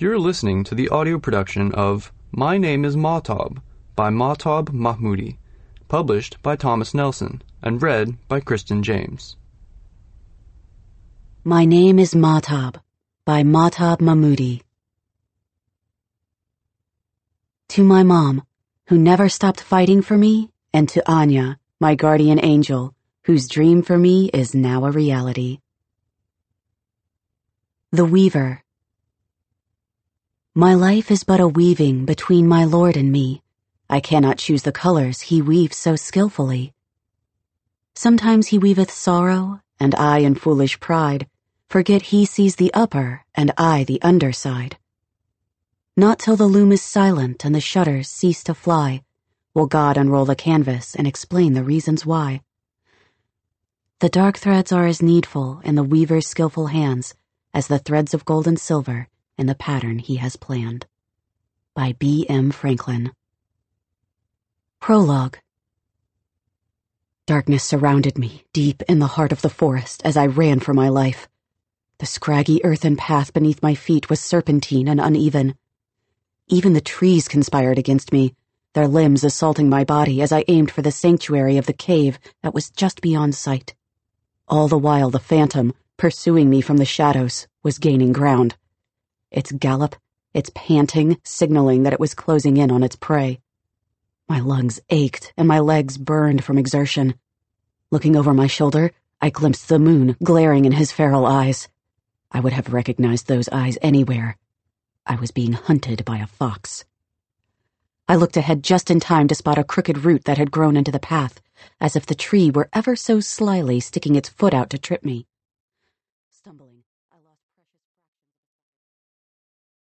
You're listening to the audio production of My Name is Mahtab by Mahtab Mahmoudi, published by Thomas Nelson and read by Kristen James. My Name is Mahtab by Mahtab Mahmoudi. To my mom, who never stopped fighting for me, and to Anya, my guardian angel, whose dream for me is now a reality. The Weaver. My life is but a weaving between my Lord and me. I cannot choose the colors he weaves so skillfully. Sometimes he weaveth sorrow, and I in foolish pride forget he sees the upper and I the underside. Not till the loom is silent and the shutters cease to fly will God unroll the canvas and explain the reasons why. The dark threads are as needful in the weaver's skillful hands as the threads of gold and silver in the pattern he has planned. By B. M. Franklin. Prologue. Darkness surrounded me deep in the heart of the forest as I ran for my life. The scraggy earthen path beneath my feet was serpentine and uneven. Even the trees conspired against me, their limbs assaulting my body as I aimed for the sanctuary of the cave that was just beyond sight. All the while the phantom, pursuing me from the shadows, was gaining ground. Its gallop, its panting, signaling that it was closing in on its prey. My lungs ached and my legs burned from exertion. Looking over my shoulder, I glimpsed the moon glaring in his feral eyes. I would have recognized those eyes anywhere. I was being hunted by a fox. I looked ahead just in time to spot a crooked root that had grown into the path, as if the tree were ever so slyly sticking its foot out to trip me.